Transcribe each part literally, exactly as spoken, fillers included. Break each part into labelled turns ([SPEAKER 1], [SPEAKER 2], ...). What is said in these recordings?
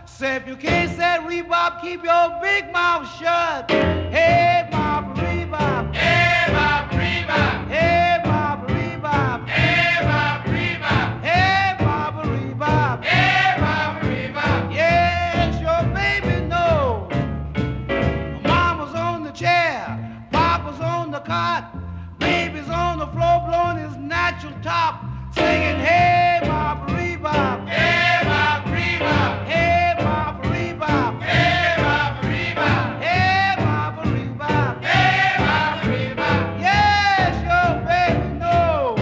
[SPEAKER 1] Say if you can't say rebop, keep your big mouth shut. Hey, Papa Rebop.
[SPEAKER 2] Hey, Papa Rebop.
[SPEAKER 1] Hey, Papa Rebop.
[SPEAKER 2] Hey, Papa Rebop.
[SPEAKER 1] Hey, Papa Rebop.
[SPEAKER 2] Hey, Papa Rebop.
[SPEAKER 1] Yes, your baby knows. Mama's on the chair, Papa's on the cot, baby's on the floor blowing his natural top, singing, hey, Papa Rebop.
[SPEAKER 2] Hey, Papa Rebop.
[SPEAKER 1] Hey, Papa Rebop.
[SPEAKER 2] Hey, Papa Rebop.
[SPEAKER 1] Hey, Papa Rebop.
[SPEAKER 2] Hey, Papa Rebop.
[SPEAKER 1] Yes, your baby knows.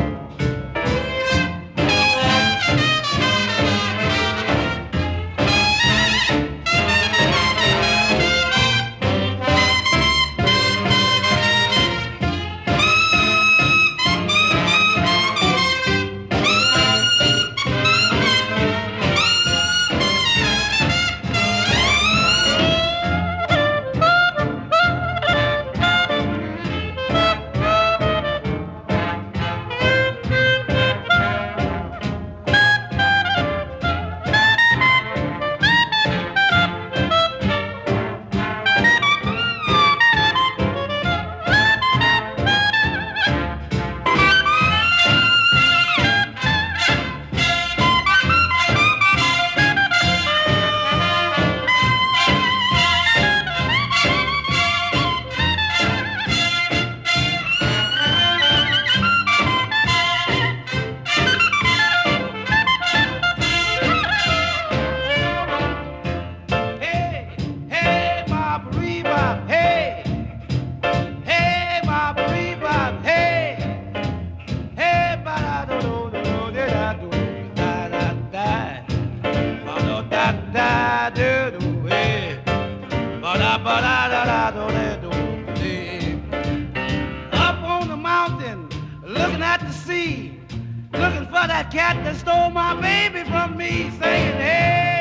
[SPEAKER 1] Hey, hey, Papa Rebop, hey. Hey, Papa Rebop, hey. Hey, ba-da-do-do-do-do-do-da-do, da-da-da. Ba-do-da-da-do-do, hey. Ba-da-ba-da-da-da-do-do-do-do. Up on the mountain, looking at the sea, looking for that cat that stole my baby from me, saying, hey.